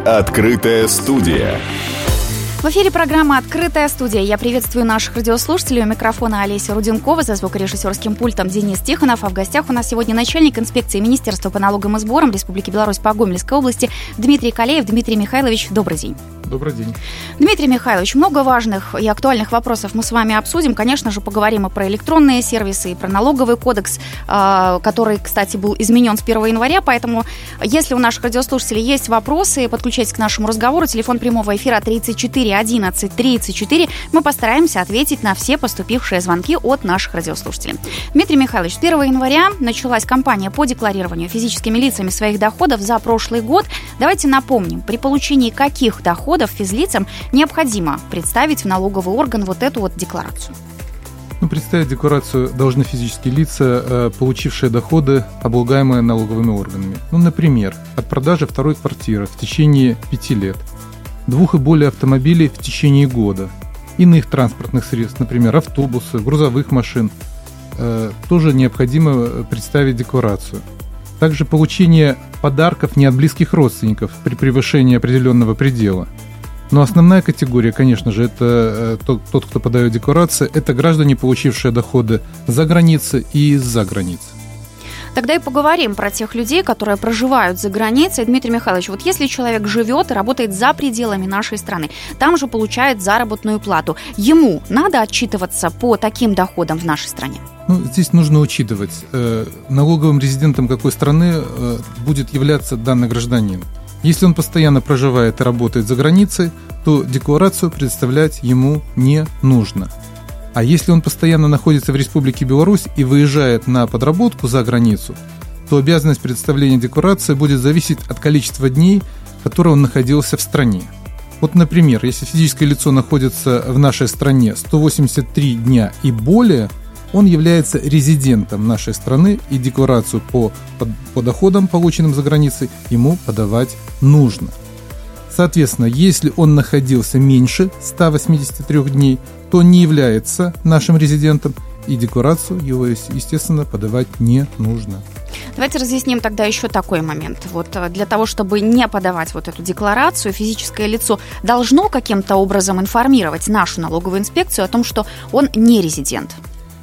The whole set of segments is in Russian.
Открытая студия. В эфире программа «Открытая студия». Я приветствую наших радиослушателей. У микрофона Олеся Руденкова, за звукорежиссерским пультом Денис Тихонов. А в гостях у нас сегодня начальник инспекции Министерства по налогам и сборам Республики Беларусь по Гомельской области Дмитрий Калеев. Дмитрий Михайлович, добрый день. Добрый день. Дмитрий Михайлович, много важных и актуальных вопросов мы с вами обсудим. Конечно же, поговорим и про электронные сервисы, и про налоговый кодекс, который, кстати, был изменен с 1 января. Поэтому, если у наших радиослушателей есть вопросы, подключайтесь к нашему разговору. Телефон прямого эфира 34 11 34. Мы постараемся ответить на все поступившие звонки от наших радиослушателей. Дмитрий Михайлович, с 1 января началась кампания по декларированию физическими лицами своих доходов за прошлый год. Давайте напомним, при получении каких доходов физлицам необходимо представить в налоговый орган вот эту вот декларацию. Представить декларацию должны физические лица, получившие доходы, облагаемые налоговыми органами. Например, от продажи второй квартиры в течение 5 лет, 2 и более автомобилей в течение года, иных транспортных средств, например, автобусы, грузовых машин, тоже необходимо представить декларацию. Также получение подарков не от близких родственников при превышении определенного предела. Но основная категория, конечно же, это тот, кто подает декларацию, это граждане, получившие доходы за границей и из-за границы. Тогда и поговорим про тех людей, которые проживают за границей. Дмитрий Михайлович, вот если человек живет и работает за пределами нашей страны, там же получает заработную плату, ему надо отчитываться по таким доходам в нашей стране? Здесь нужно учитывать, налоговым резидентом какой страны будет являться данный гражданин. Если он постоянно проживает и работает за границей, то декларацию представлять ему не нужно. А если он постоянно находится в Республике Беларусь и выезжает на подработку за границу, то обязанность представления декларации будет зависеть от количества дней, которые он находился в стране. Например, если физическое лицо находится в нашей стране 183 дня и более, он является резидентом нашей страны, и декларацию по доходам, полученным за границей, ему подавать нужно. Соответственно, если он находился меньше 183 дней, то не является нашим резидентом, и декларацию его, естественно, подавать не нужно. Давайте разъясним тогда еще такой момент. Для того, чтобы не подавать эту декларацию, физическое лицо должно каким-то образом информировать нашу налоговую инспекцию о том, что он не резидент.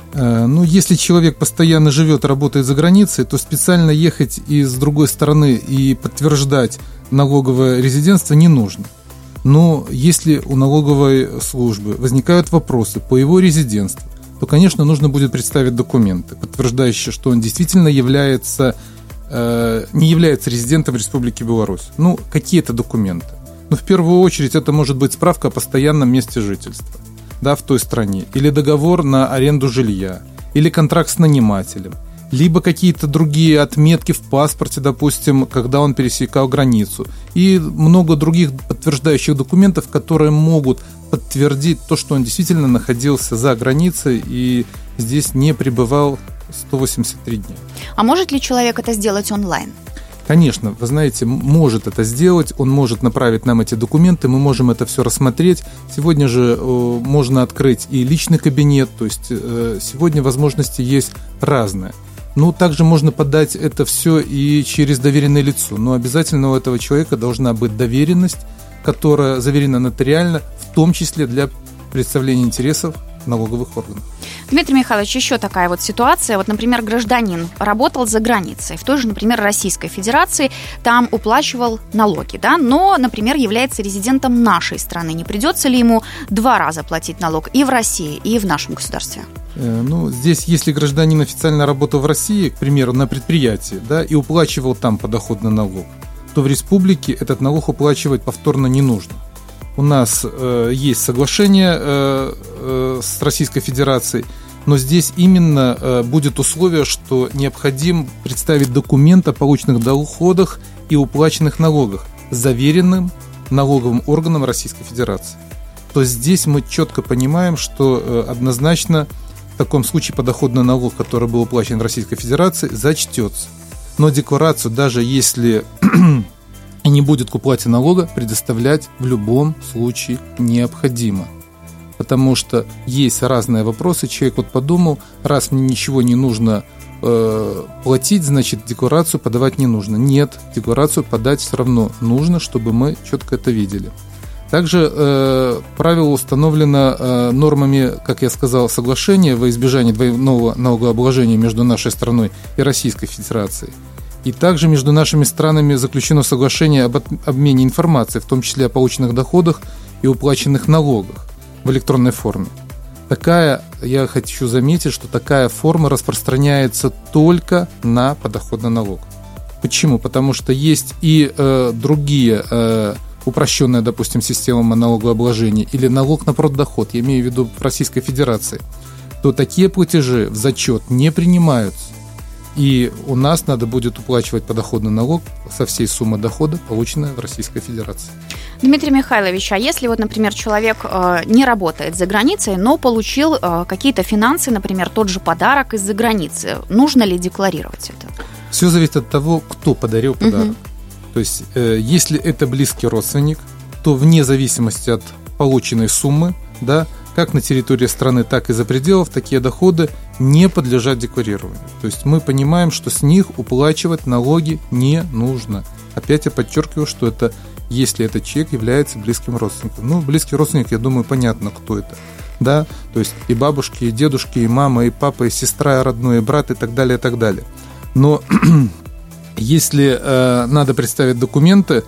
Если человек постоянно живет и работает за границей, то специально ехать из другой стороны и подтверждать налоговое резидентство не нужно. Но если у налоговой службы возникают вопросы по его резидентству, то, конечно, нужно будет представить документы, подтверждающие, что он действительно не является резидентом Республики Беларусь. Какие-то документы. В первую очередь это может быть справка о постоянном месте жительства, в той стране, или договор на аренду жилья, или контракт с нанимателем, либо какие-то другие отметки в паспорте, допустим, когда он пересекал границу, и много других подтверждающих документов, которые могут подтвердить то, что он действительно находился за границей и здесь не пребывал 183 дня. А может ли человек это сделать онлайн? Конечно, вы знаете, может это сделать, он может направить нам эти документы, мы можем это все рассмотреть. Сегодня же можно открыть и личный кабинет, то есть сегодня возможности есть разные. Также можно подать это все и через доверенное лицо, но обязательно у этого человека должна быть доверенность, которая заверена нотариально, в том числе для представления интересов налоговых органов. Дмитрий Михайлович, еще такая ситуация. Например, гражданин работал за границей, в той же, например, Российской Федерации, там уплачивал налоги, но, например, является резидентом нашей страны. Не придется ли ему 2 раза платить налог и в России, и в нашем государстве? Здесь, если гражданин официально работал в России, к примеру, на предприятии, и уплачивал там подоходный налог, то в республике этот налог уплачивать повторно не нужно. У нас есть соглашение с Российской Федерацией, но здесь именно будет условие, что необходимо представить документ о полученных доходах и уплаченных налогах, заверенным налоговым органом Российской Федерации. То есть здесь мы четко понимаем, что однозначно в таком случае подоходный налог, который был уплачен в Российской Федерации, зачтется. Но декларацию, даже если и не будет к уплате налога, предоставлять в любом случае необходимо. Потому что есть разные вопросы. Человек подумал, раз мне ничего не нужно платить, значит, декларацию подавать не нужно. Нет, декларацию подать все равно нужно, чтобы мы четко это видели. Также правило установлено нормами, как я сказал, соглашения во избежание двойного налогообложения между нашей страной и Российской Федерацией. И также между нашими странами заключено соглашение об обмене информацией, в том числе о полученных доходах и уплаченных налогах в электронной форме. Я хочу заметить, что такая форма распространяется только на подоходный налог. Почему? Потому что есть и другие упрощенная, допустим, система налогообложения или налог на проддоход, я имею в виду в Российской Федерации, то такие платежи в зачет не принимаются. И у нас надо будет уплачивать подоходный налог со всей суммы дохода, полученной в Российской Федерации. Дмитрий Михайлович, а если вот, например, человек не работает за границей, но получил какие-то финансы, например, тот же подарок из-за границы, нужно ли декларировать это? Все зависит от того, кто подарил подарок. То есть, если это близкий родственник, то вне зависимости от полученной суммы, да, как на территории страны, так и за пределов, такие доходы не подлежат декларированию. То есть мы понимаем, что с них уплачивать налоги не нужно. Опять я подчеркиваю, что это если этот человек является близким родственником. Ну, близкий родственник, я думаю, понятно, кто это. Да? То есть и бабушки, и дедушки, и мама, и папа, и сестра, и родной, и брат, и так далее, и так далее. Но если надо представить документы,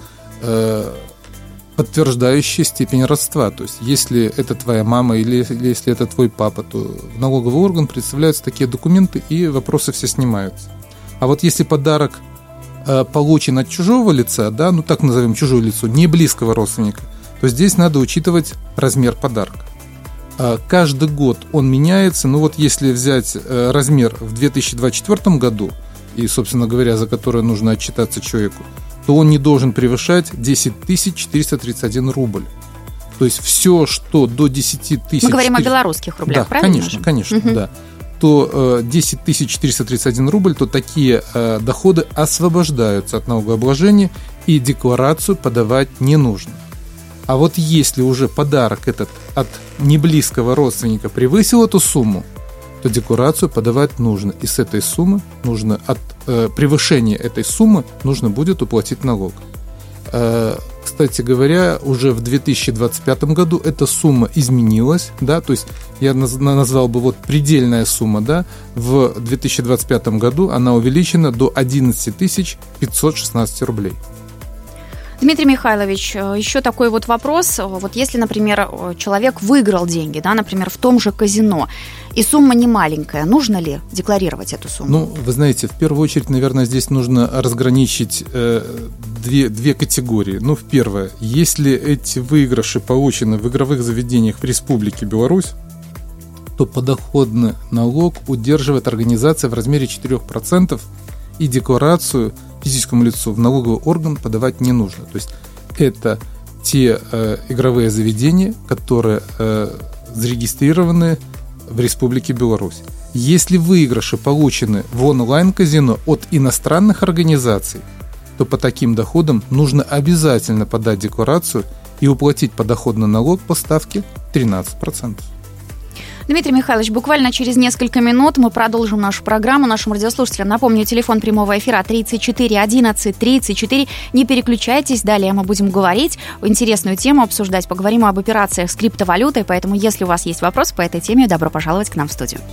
подтверждающие степень родства, то есть если это твоя мама или если это твой папа, то в налоговый орган представляются такие документы, и вопросы все снимаются. А вот если подарок получен от чужого лица, да, ну так назовем чужое лицо, не близкого родственника, то здесь надо учитывать размер подарка. Каждый год он меняется, ну вот если взять размер в 2024 году, и, собственно говоря, за который нужно отчитаться человеку, то он не должен превышать 10 431 рубль. То есть все, что до 10 тысяч... Мы говорим о белорусских рублях, да, правильно? Конечно, да. То 10 431 рубль, то такие доходы освобождаются от налогообложения, и декларацию подавать не нужно. А вот если уже подарок этот от неблизкого родственника превысил эту сумму, то декларацию подавать нужно. И с этой суммы нужно, от превышения этой суммы нужно будет уплатить налог. Кстати говоря, уже в 2025 году эта сумма изменилась, да, то есть я назвал бы вот предельная сумма, да, в 2025 году она увеличена до 11 516 рублей. Дмитрий Михайлович, еще такой вот вопрос. Вот если, например, человек выиграл деньги, да, например, в том же казино, и сумма не маленькая, нужно ли декларировать эту сумму? Ну, вы знаете, в первую очередь, наверное, здесь нужно разграничить две категории. Ну, первое, если эти выигрыши получены в игровых заведениях в Республике Беларусь, то подоходный налог удерживает организация в размере 4%, и декларацию физическому лицу в налоговый орган подавать не нужно. То есть это те игровые заведения, которые зарегистрированы в Республике Беларусь. Если выигрыши получены в онлайн-казино от иностранных организаций, то по таким доходам нужно обязательно подать декларацию и уплатить подоходный налог по ставке 13%. Дмитрий Михайлович, буквально через несколько минут мы продолжим нашу программу. Нашим радиослушателям напомню, телефон прямого эфира 34 11 34. Не переключайтесь, далее мы будем говорить, интересную тему обсуждать, поговорим об операциях с криптовалютой, поэтому если у вас есть вопросы по этой теме, добро пожаловать к нам в студию.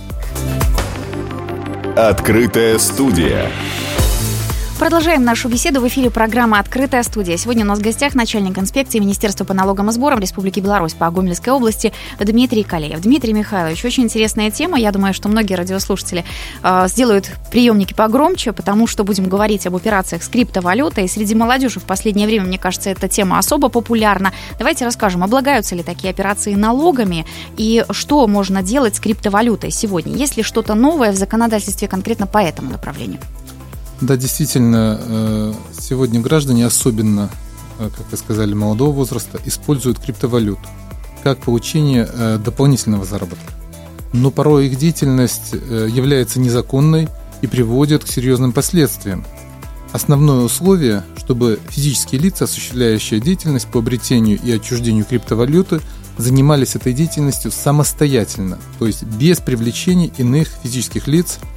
Открытая студия. Продолжаем нашу беседу. В эфире программа «Открытая студия». Сегодня у нас в гостях начальник инспекции Министерства по налогам и сборам Республики Беларусь по Гомельской области Дмитрий Калеев. Дмитрий Михайлович, очень интересная тема. Я думаю, что многие радиослушатели сделают приемники погромче, потому что будем говорить об операциях с криптовалютой. И среди молодежи в последнее время, мне кажется, эта тема особо популярна. Давайте расскажем, облагаются ли такие операции налогами и что можно делать с криптовалютой сегодня? Есть ли что-то новое в законодательстве конкретно по этому направлению? Да, действительно, сегодня граждане, особенно, как вы сказали, молодого возраста, используют криптовалюту как получение дополнительного заработка. Но порой их деятельность является незаконной и приводит к серьезным последствиям. Основное условие, чтобы физические лица, осуществляющие деятельность по обретению и отчуждению криптовалюты, занимались этой деятельностью самостоятельно, то есть без привлечения иных физических лиц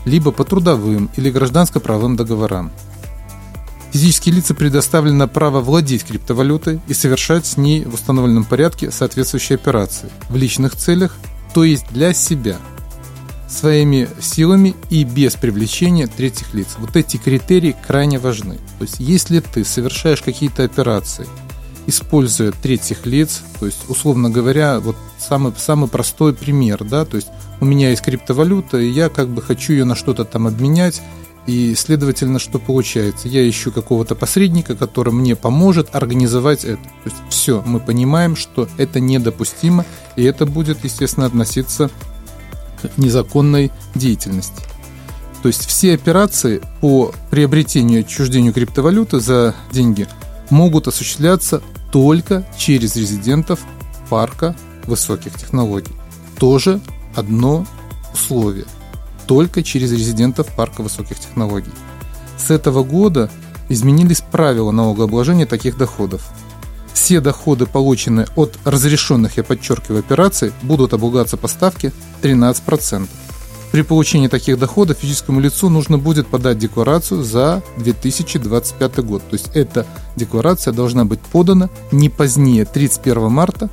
либо по трудовым или гражданско-правовым договорам. Физические лица предоставлено право владеть криптовалютой и совершать с ней в установленном порядке соответствующие операции в личных целях, то есть для себя, своими силами и без привлечения третьих лиц. Вот эти критерии крайне важны. То есть если ты совершаешь какие-то операции, используя третьих лиц, то есть, условно говоря, вот самый простой пример, да, то есть у меня есть криптовалюта, и я как бы хочу ее на что-то там обменять, и, следовательно, что получается? Я ищу какого-то посредника, который мне поможет организовать это. То есть все, мы понимаем, что это недопустимо, и это будет, естественно, относиться к незаконной деятельности. То есть все операции по приобретению и отчуждению криптовалюты за деньги могут осуществляться только через резидентов парка высоких технологий. Тоже одно условие. Только через резидентов парка высоких технологий. С этого года изменились правила налогообложения таких доходов. Все доходы, полученные от разрешенных, я подчеркиваю, операций, будут облагаться по ставке 13%. При получении таких доходов физическому лицу нужно будет подать декларацию за 2025 год. То есть эта декларация должна быть подана не позднее 31 марта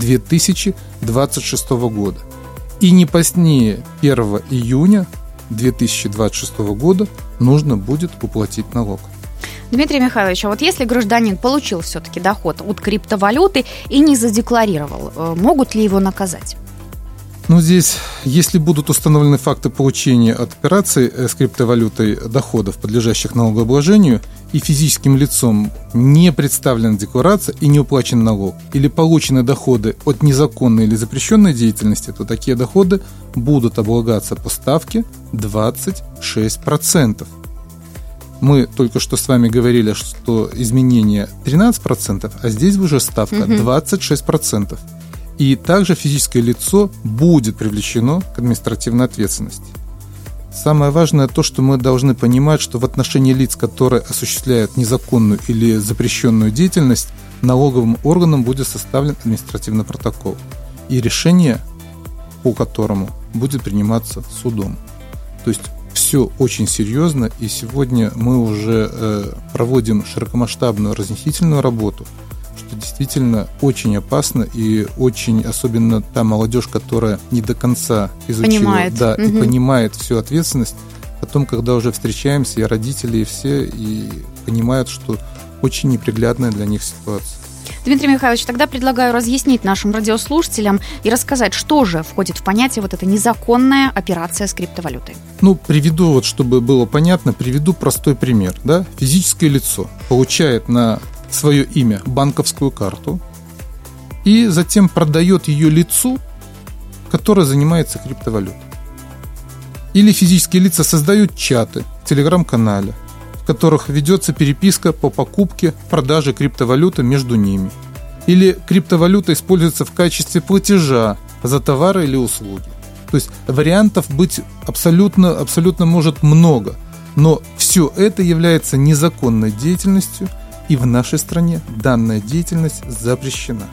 2026 года. И не позднее 1 июня 2026 года нужно будет уплатить налог. Дмитрий Михайлович, а вот если гражданин получил все-таки доход от криптовалюты и не задекларировал, могут ли его наказать? Ну, здесь, если будут установлены факты получения от операций с криптовалютой доходов, подлежащих налогообложению, и физическим лицом не представлена декларация и не уплачен налог, или получены доходы от незаконной или запрещенной деятельности, то такие доходы будут облагаться по ставке 26%. Мы только что с вами говорили, что изменение 13%, а здесь уже ставка 26%. И также физическое лицо будет привлечено к административной ответственности. Самое важное то, что мы должны понимать, что в отношении лиц, которые осуществляют незаконную или запрещенную деятельность, налоговым органам будет составлен административный протокол и решение по которому будет приниматься судом. То есть все очень серьезно, и сегодня мы уже проводим широкомасштабную разъяснительную работу, что действительно очень опасно, и очень, особенно та молодежь, которая не до конца изучила, и понимает всю ответственность. Потом, когда уже встречаемся, и родители, и все, и понимают, что очень неприглядная для них ситуация. Дмитрий Михайлович, тогда предлагаю разъяснить нашим радиослушателям и рассказать, что же входит в понятие вот эта незаконная операция с криптовалютой. Приведу, вот, чтобы было понятно, приведу простой пример. Да? Физическое лицо получает на свое имя банковскую карту и затем продает ее лицу, которое занимается криптовалютой. Или физические лица создают чаты в телеграм-канале, в которых ведется переписка по покупке, продаже криптовалюты между ними. Или криптовалюта используется в качестве платежа за товары или услуги. То есть вариантов быть абсолютно может много, но все это является незаконной деятельностью, и в нашей стране данная деятельность запрещена.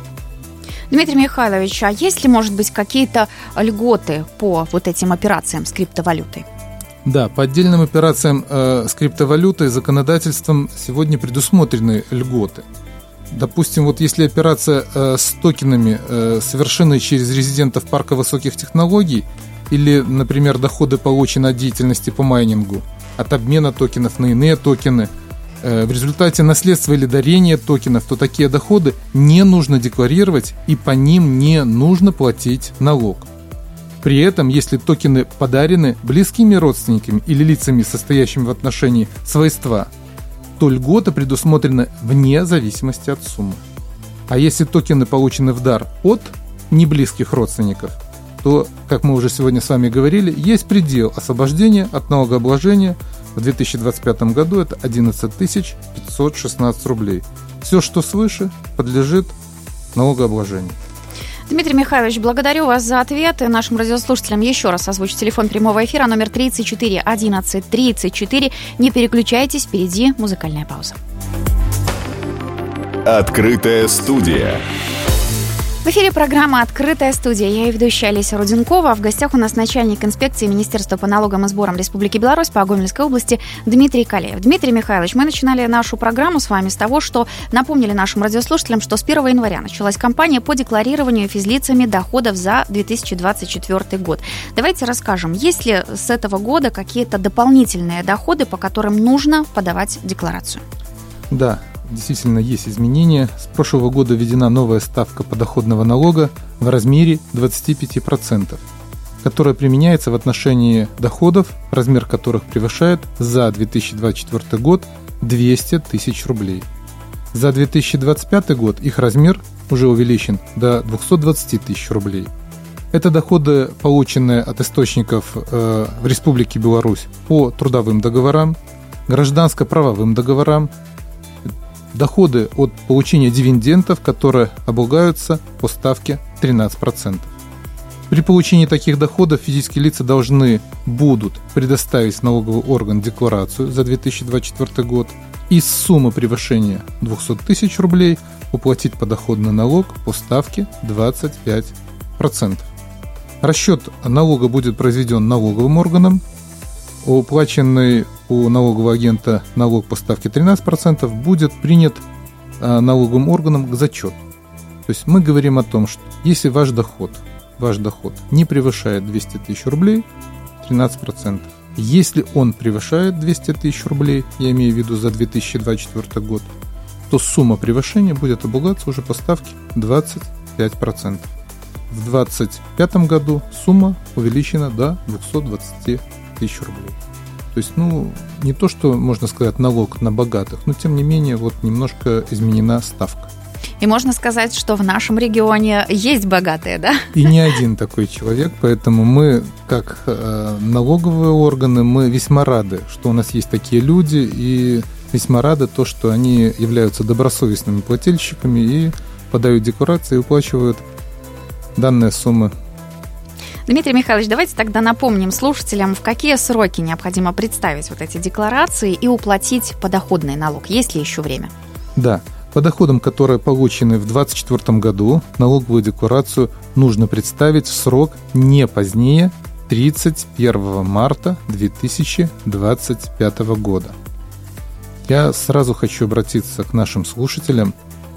Дмитрий Михайлович, а есть ли, может быть, какие-то льготы по вот этим операциям с криптовалютой? Да, по отдельным операциям с криптовалютой законодательством сегодня предусмотрены льготы. Допустим, вот если операция с токенами, совершенная через резидентов парка высоких технологий, или, например, доходы получены от деятельности по майнингу, от обмена токенов на иные токены, в результате наследства или дарения токенов, то такие доходы не нужно декларировать, и по ним не нужно платить налог. При этом, если токены подарены близкими родственниками или лицами, состоящими в отношении свойства, то льгота предусмотрена вне зависимости от суммы. А если токены получены в дар от неблизких родственников, то, как мы уже сегодня с вами говорили, есть предел освобождения от налогообложения. В 2025 году это 11 516 рублей. Все, что свыше, подлежит налогообложению. Дмитрий Михайлович, благодарю вас за ответы. Нашим радиослушателям еще раз озвучу телефон прямого эфира, номер 34 11 34. Не переключайтесь, впереди музыкальная пауза. Открытая студия. В эфире программа «Открытая студия». Я ее ведущая Олеся Руденкова. В гостях у нас начальник инспекции Министерства по налогам и сборам Республики Беларусь по Гомельской области Дмитрий Калеев. Дмитрий Михайлович, мы начинали нашу программу с вами с того, что напомнили нашим радиослушателям, что с 1 января началась кампания по декларированию физлицами доходов за 2024 год. Давайте расскажем, есть ли с этого года какие-то дополнительные доходы, по которым нужно подавать декларацию? Да. Действительно, есть изменения. С прошлого года введена новая ставка подоходного налога в размере 25%, которая применяется в отношении доходов, размер которых превышает за 2024 год 200 тысяч рублей. За 2025 год их размер уже увеличен до 220 тысяч рублей. Это доходы, полученные от источников в Республике Беларусь по трудовым договорам, гражданско-правовым договорам, доходы от получения дивидендов, которые облагаются по ставке 13%. При получении таких доходов физические лица должны будут предоставить в налоговый орган декларацию за 2024 год и с суммы превышения 200 тысяч рублей уплатить подоходный налог по ставке 25%. Расчет налога будет произведен налоговым органом. Уплаченный у налогового агента налог по ставке 13% будет принят налоговым органом к зачету. То есть мы говорим о том, что если ваш доход не превышает 200 тысяч рублей, 13%. Если он превышает 200 тысяч рублей, я имею в виду за 2024 год, то сумма превышения будет облагаться уже по ставке 25%. В 2025 году сумма увеличена до 220 тысяч рублей. То есть, не то, что можно сказать налог на богатых, но тем не менее немножко изменена ставка. И можно сказать, что в нашем регионе есть богатые, да? И не один такой человек, поэтому мы, как налоговые органы, мы весьма рады, что у нас есть такие люди, и весьма рады то, что они являются добросовестными плательщиками и подают декларации и уплачивают данные суммы. Дмитрий Михайлович, давайте тогда напомним слушателям, в какие сроки необходимо представить вот эти декларации и уплатить подоходный налог. Есть ли еще время? Да. По доходам, которые получены в 2024 году, налоговую декларацию нужно представить в срок не позднее 31 марта 2025 года. Я сразу хочу обратиться к нашим слушателям.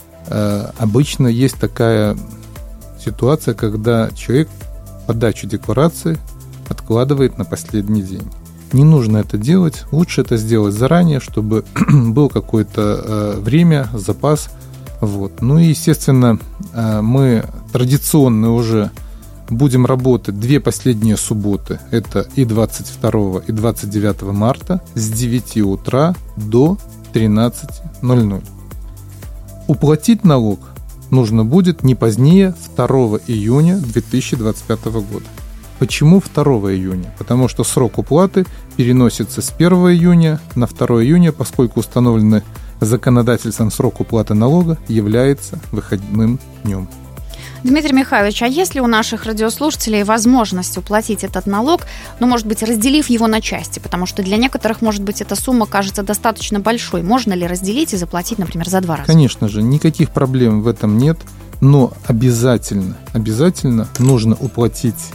Обычно есть такая ситуация, когда человек подачу декларации откладывает на последний день. Не нужно это делать, лучше это сделать заранее, чтобы было какое-то время, запас. Ну и, естественно, мы традиционно уже будем работать 2 последние субботы. Это и 22 и 29 марта с 9 утра до 13:00. Уплатить налог нужно будет не позднее 2 июня 2025 года. Почему 2 июня? Потому что срок уплаты переносится с 1 июня на 2 июня, поскольку установленный законодательством срок уплаты налога является выходным днем. Дмитрий Михайлович, а есть ли у наших радиослушателей возможность уплатить этот налог, может быть, разделив его на части? Потому что для некоторых, может быть, эта сумма кажется достаточно большой. Можно ли разделить и заплатить, например, за 2 раза? Конечно же, никаких проблем в этом нет, но обязательно нужно уплатить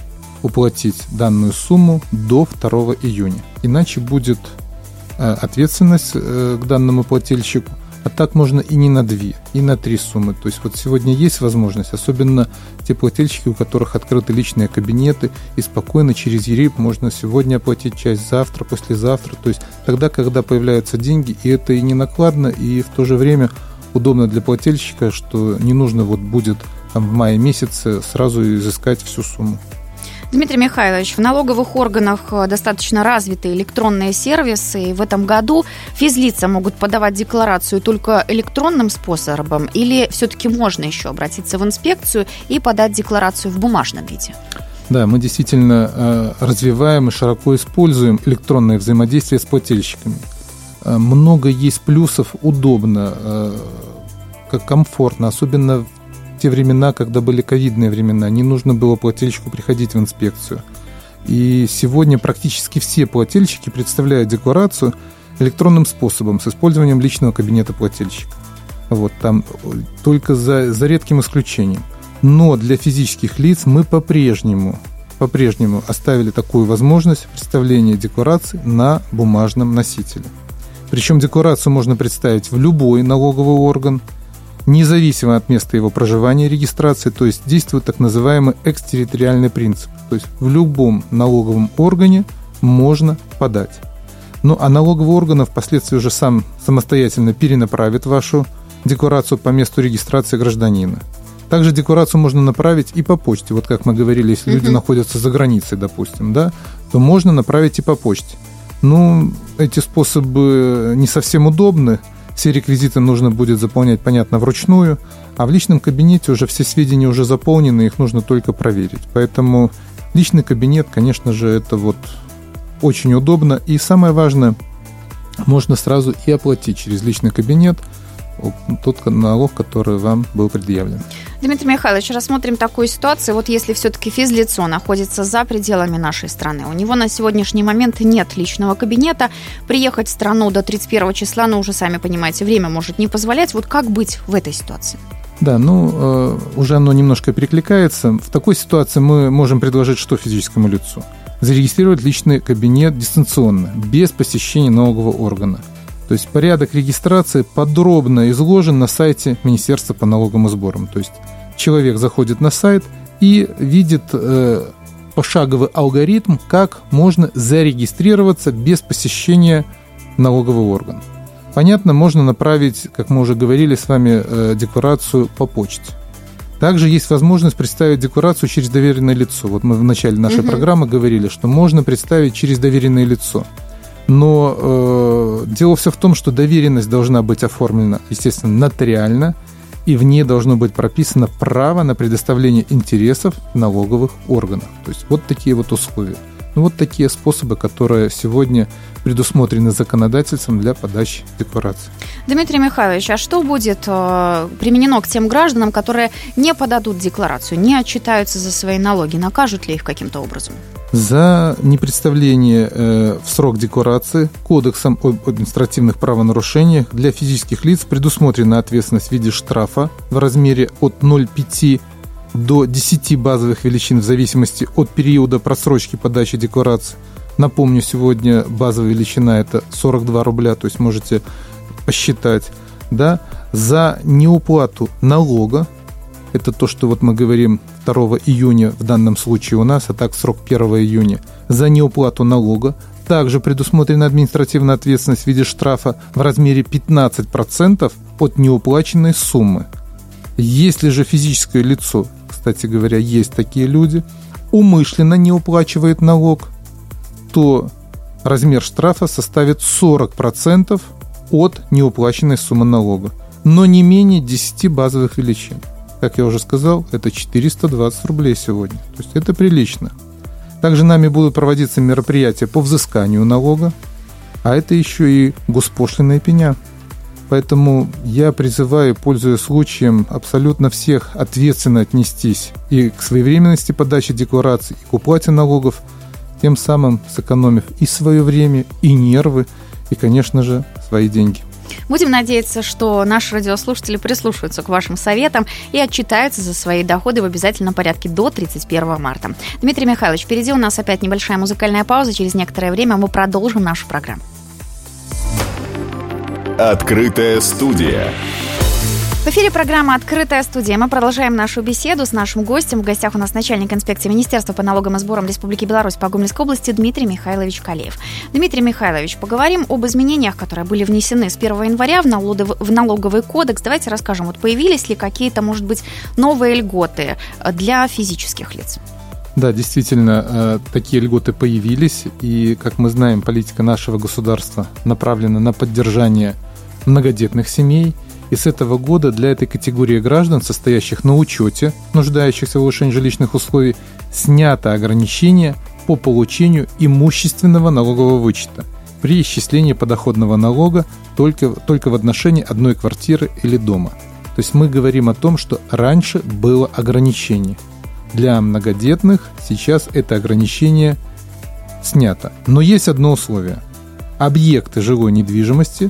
данную сумму до 2 июня. Иначе будет ответственность к данному плательщику. А так можно и не на 2, и на 3 суммы. То есть сегодня есть возможность, особенно те плательщики, у которых открыты личные кабинеты, и спокойно через ЕРИП можно сегодня оплатить часть, завтра, послезавтра. То есть тогда, когда появляются деньги, и это и не накладно, и в то же время удобно для плательщика, что не нужно будет в мае месяце сразу изыскать всю сумму. Дмитрий Михайлович, в налоговых органах достаточно развиты электронные сервисы, и в этом году физлица могут подавать декларацию только электронным способом, или все-таки можно еще обратиться в инспекцию и подать декларацию в бумажном виде? Да, мы действительно развиваем и широко используем электронное взаимодействие с плательщиками. Много есть плюсов, удобно, как комфортно, особенно в те времена, когда были ковидные времена, не нужно было плательщику приходить в инспекцию. И сегодня практически все плательщики представляют декларацию электронным способом с использованием личного кабинета плательщика. Там только за редким исключением. Но для физических лиц мы по-прежнему оставили такую возможность представления декларации на бумажном носителе. Причем декларацию можно представить в любой налоговый орган, независимо от места его проживания и регистрации, то есть действует так называемый экстерриториальный принцип. То есть в любом налоговом органе можно подать. Ну а налоговый орган впоследствии уже самостоятельно перенаправит вашу декларацию по месту регистрации гражданина. Также декларацию можно направить и по почте. Вот как мы говорили, если люди находятся за границей, допустим, да, то можно направить и по почте. Ну, эти способы не совсем удобны. Все реквизиты нужно будет заполнять, понятно, вручную, а в личном кабинете уже все сведения уже заполнены, их нужно только проверить. Поэтому личный кабинет, конечно же, это вот очень удобно. И самое важное, можно сразу и оплатить через личный кабинет тот налог, который вам был предъявлен. Дмитрий Михайлович, рассмотрим такую ситуацию. Вот если все-таки физлицо находится за пределами нашей страны, у него на сегодняшний момент нет личного кабинета, приехать в страну до 31 числа, ну, уже сами понимаете, время может не позволять. Вот как быть в этой ситуации? Да, уже оно немножко перекликается. В такой ситуации мы можем предложить что физическому лицу? Зарегистрировать личный кабинет дистанционно, без посещения налогового органа. То есть порядок регистрации подробно изложен на сайте Министерства по налогам и сборам. То есть человек заходит на сайт и видит пошаговый алгоритм, как можно зарегистрироваться без посещения налогового органа. Понятно, можно направить, как мы уже говорили с вами, декларацию по почте. Также есть возможность представить декларацию через доверенное лицо. Вот мы в начале нашей программы говорили, что можно представить через доверенное лицо. Но дело все в том, что доверенность должна быть оформлена, естественно, нотариально, и в ней должно быть прописано право на предоставление интересов налоговых органов. То есть вот такие вот условия. Ну, вот такие способы, которые сегодня предусмотрены законодательством для подачи декларации. Дмитрий Михайлович, а что будет применено к тем гражданам, которые не подадут декларацию, не отчитаются за свои налоги? Накажут ли их каким-то образом? За непредставление в срок декларации Кодексом об административных правонарушениях для физических лиц предусмотрена ответственность в виде штрафа в размере от 0,5 до 10 базовых величин в зависимости от периода просрочки подачи декларации. Напомню, сегодня базовая величина – это 42 рубля, то есть можете посчитать. Да? За неуплату налога, это то, что вот мы говорим 2 июня в данном случае у нас, а так срок 1 июня, за неуплату налога также предусмотрена административная ответственность в виде штрафа в размере 15% от неуплаченной суммы. Если же физическое лицо, кстати говоря, есть такие люди, умышленно не уплачивает налог, то размер штрафа составит 40% от неуплаченной суммы налога, но не менее 10 базовых величин. Как я уже сказал, это 420 рублей сегодня. То есть это прилично. Также нами будут проводиться мероприятия по взысканию налога, а это еще и госпошлина и пеня. Поэтому я призываю, пользуясь случаем, абсолютно всех ответственно отнестись и к своевременности подачи деклараций, и к уплате налогов, тем самым сэкономив и свое время, и нервы, и, конечно же, свои деньги. Будем надеяться, что наши радиослушатели прислушаются к вашим советам и отчитаются за свои доходы в обязательном порядке до 31 марта. Дмитрий Михайлович, впереди у нас опять небольшая музыкальная пауза. Через некоторое время мы продолжим нашу программу. Открытая студия. В эфире программа «Открытая студия». Мы продолжаем нашу беседу с нашим гостем. В гостях у нас начальник инспекции Министерства по налогам и сборам Республики Беларусь по Гомельской области Дмитрий Михайлович Калеев. Дмитрий Михайлович, поговорим об изменениях, которые были внесены с 1 января в налоговый кодекс. Давайте расскажем, вот появились ли какие-то, может быть, новые льготы для физических лиц? Да, действительно, такие льготы появились. И, как мы знаем, политика нашего государства направлена на поддержание многодетных семей. И с этого года для этой категории граждан, состоящих на учете, нуждающихся в улучшении жилищных условий, снято ограничение по получению имущественного налогового вычета при исчислении подоходного налога только в отношении одной квартиры или дома. То есть мы говорим о том, что раньше было ограничение. Для многодетных сейчас это ограничение снято. Но есть одно условие. Объекты жилой недвижимости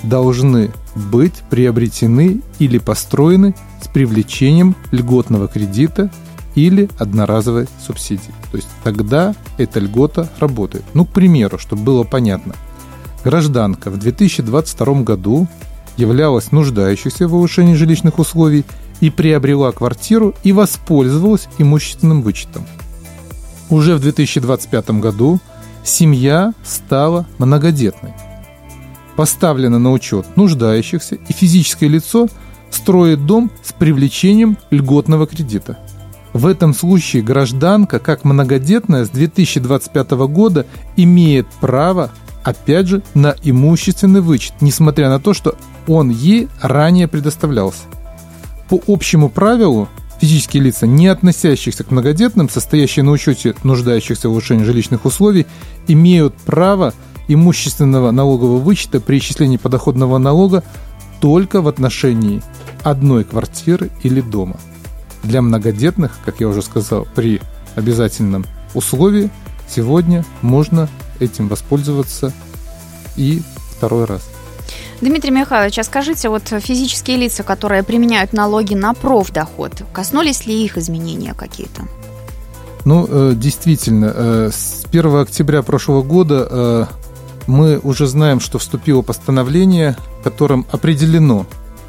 должны быть приобретены или построены с привлечением льготного кредита или одноразовой субсидии. То есть тогда эта льгота работает. К примеру, чтобы было понятно, гражданка в 2022 году являлась нуждающейся в улучшении жилищных условий и приобрела квартиру и воспользовалась имущественным вычетом. Уже в 2025 году семья стала многодетной. Поставлено на учет нуждающихся, и физическое лицо строит дом с привлечением льготного кредита. В этом случае гражданка, как многодетная, с 2025 года имеет право, опять же, на имущественный вычет, несмотря на то, что он ей ранее предоставлялся. По общему правилу, физические лица, не относящиеся к многодетным, состоящие на учете нуждающихся в улучшении жилищных условий, имеют право имущественного налогового вычета при исчислении подоходного налога только в отношении одной квартиры или дома. Для многодетных, как я уже сказал, при обязательном условии сегодня можно этим воспользоваться и второй раз. Дмитрий Михайлович, а скажите, физические лица, которые применяют налоги на профдоход, коснулись ли их изменения какие-то? Действительно, с 1 октября прошлого года мы уже знаем, что вступило постановление, которым определено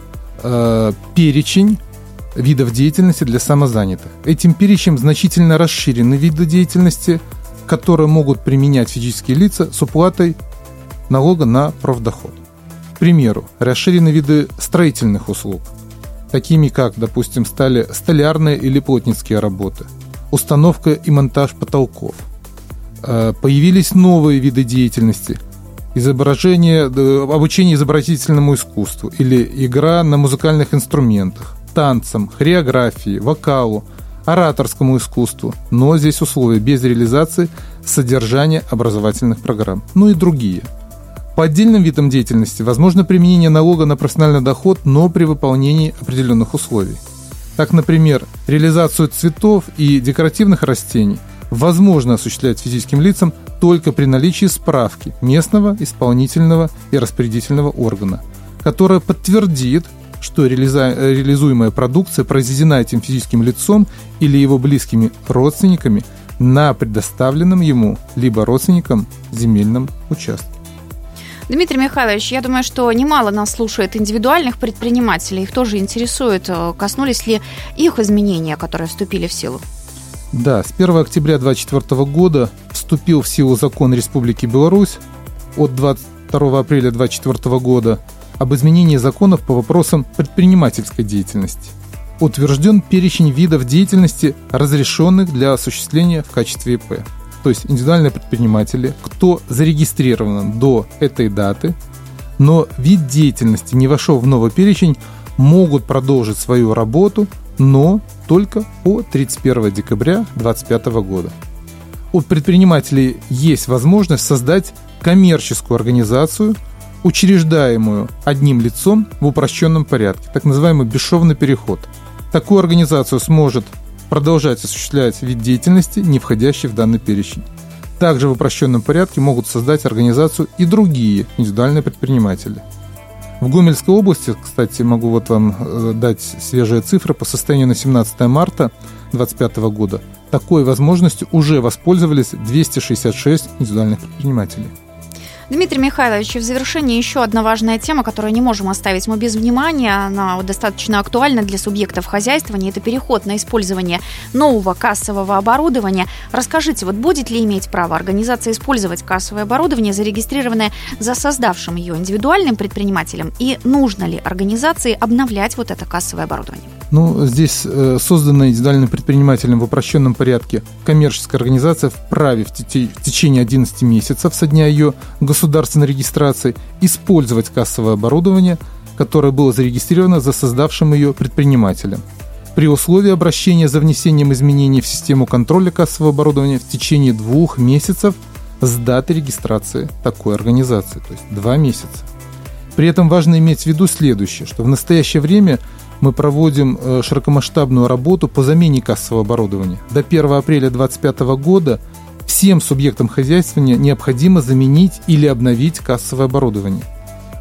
перечень видов деятельности для самозанятых. Этим перечнем значительно расширены виды деятельности, которые могут применять физические лица с уплатой налога на профдоход. К примеру, расширены виды строительных услуг, такими как, допустим, стали столярные или плотницкие работы, установка и монтаж потолков. Появились новые виды деятельности: обучение изобразительному искусству или игра на музыкальных инструментах, танцам, хореографии, вокалу, ораторскому искусству, но здесь условия: без реализации содержания образовательных программ, и другие. По отдельным видам деятельности возможно применение налога на профессиональный доход, но при выполнении определенных условий. Так, например, реализацию цветов и декоративных растений возможно осуществлять физическим лицам только при наличии справки местного исполнительного и распорядительного органа, которая подтвердит, что реализуемая продукция произведена этим физическим лицом или его близкими родственниками на предоставленном ему либо родственникам земельном участке. Дмитрий Михайлович, я думаю, что немало нас слушает индивидуальных предпринимателей. Их тоже интересует, коснулись ли их изменения, которые вступили в силу? Да, с 1 октября 2024 года вступил в силу закон Республики Беларусь от 22 апреля 2024 года об изменении законов по вопросам предпринимательской деятельности. Утвержден перечень видов деятельности, разрешенных для осуществления в качестве ИП. То есть индивидуальные предприниматели, кто зарегистрирован до этой даты, но вид деятельности не вошел в новый перечень, могут продолжить свою работу, но только по 31 декабря 2025 года. У предпринимателей есть возможность создать коммерческую организацию, учреждаемую одним лицом в упрощенном порядке, так называемый бесшовный переход. Такую организацию сможет продолжать осуществлять вид деятельности, не входящий в данный перечень. Также в упрощенном порядке могут создать организацию и другие индивидуальные предприниматели. В Гомельской области, кстати, могу вам дать свежие цифры, по состоянию на 17 марта 2025 года такой возможностью уже воспользовались 266 индивидуальных предпринимателей. Дмитрий Михайлович, в завершении еще одна важная тема, которую не можем оставить мы без внимания. Она достаточно актуальна для субъектов хозяйствования. Это переход на использование нового кассового оборудования. Расскажите, будет ли иметь право организация использовать кассовое оборудование, зарегистрированное за создавшим ее индивидуальным предпринимателем, и нужно ли организации обновлять это кассовое оборудование? Здесь созданная индивидуальным предпринимателем в упрощенном порядке коммерческая организация вправе в течение 11 месяцев со дня ее государственной регистрации использовать кассовое оборудование, которое было зарегистрировано за создавшим ее предпринимателем, при условии обращения за внесением изменений в систему контроля кассового оборудования в течение 2 месяцев с даты регистрации такой организации, то есть 2 месяца. При этом важно иметь в виду следующее, что в настоящее время мы проводим широкомасштабную работу по замене кассового оборудования. До 1 апреля 2025 года всем субъектам хозяйствования необходимо заменить или обновить кассовое оборудование.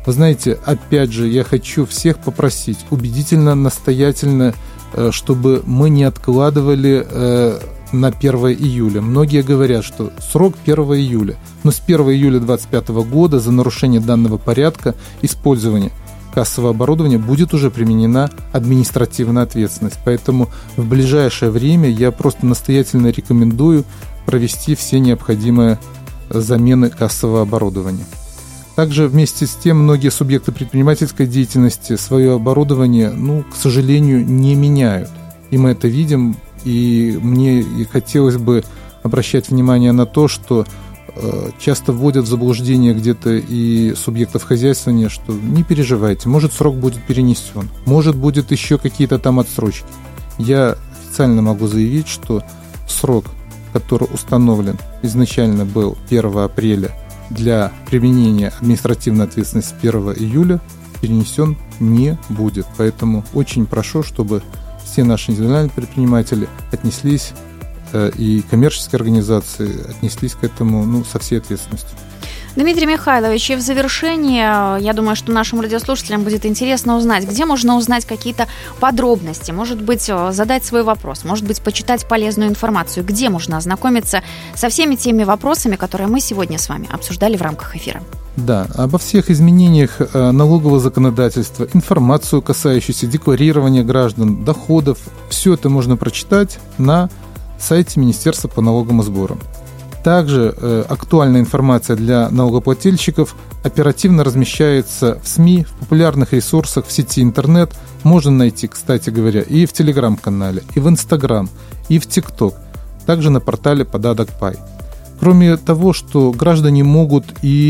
Вы знаете, опять же, я хочу всех попросить убедительно, настоятельно, чтобы мы не откладывали на 1 июля. Многие говорят, что срок 1 июля. Но с 1 июля 2025 года за нарушение данного порядка использования кассового оборудования будет уже применена административная ответственность. Поэтому в ближайшее время я просто настоятельно рекомендую провести все необходимые замены кассового оборудования. Также вместе с тем многие субъекты предпринимательской деятельности свое оборудование, к сожалению, не меняют. И мы это видим, и мне хотелось бы обращать внимание на то, что часто вводят в заблуждение где-то и субъектов хозяйствования, что не переживайте, может срок будет перенесен, может будет еще какие-то там отсрочки. Я официально могу заявить, что срок, который установлен изначально был 1 апреля для применения административной ответственности с 1 июля, перенесен не будет. Поэтому очень прошу, чтобы все наши индивидуальные предприниматели отнеслись и коммерческие организации отнеслись к этому со всей ответственностью. Дмитрий Михайлович, и в завершение, я думаю, что нашим радиослушателям будет интересно узнать, где можно узнать какие-то подробности, может быть, задать свой вопрос, может быть, почитать полезную информацию, где можно ознакомиться со всеми теми вопросами, которые мы сегодня с вами обсуждали в рамках эфира. Да, обо всех изменениях налогового законодательства, информацию, касающуюся декларирования граждан, доходов, все это можно прочитать на сайте Министерства по налогам и сборам. Также актуальная информация для налогоплательщиков оперативно размещается в СМИ, в популярных ресурсах, в сети интернет. Можно найти, кстати говоря, и в Телеграм-канале, и в Инстаграм, и в ТикТок, также на портале Податок Пай. Кроме того, что граждане могут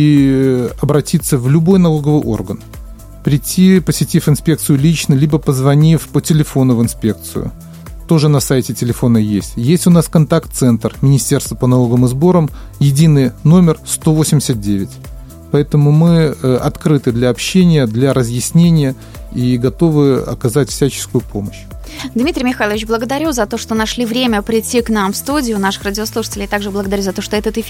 и обратиться в любой налоговый орган, прийти, посетив инспекцию лично, либо позвонив по телефону в инспекцию. Тоже на сайте телефона есть. Есть у нас контакт-центр Министерства по налогам и сборам, единый номер 189. Поэтому мы открыты для общения, для разъяснения и готовы оказать всяческую помощь. Дмитрий Михайлович, благодарю за то, что нашли время прийти к нам в студию. Наших радиослушателей также благодарю за то, что этот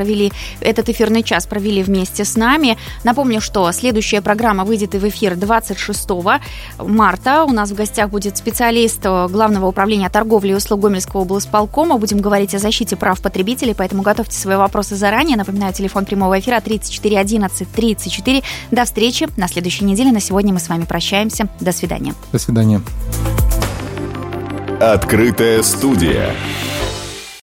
эфирный час провели вместе с нами. Напомню, что следующая программа выйдет в эфир 26 марта. У нас в гостях будет специалист Главного управления торговли и услуг Гомельского облсполкома. Будем говорить о защите прав потребителей, поэтому готовьте свои вопросы заранее. Напоминаю, телефон прямого эфира 34 11 34. До встречи на следующей неделе. На сегодня мы с вами прощаемся. До свидания. До свидания. Открытая студия.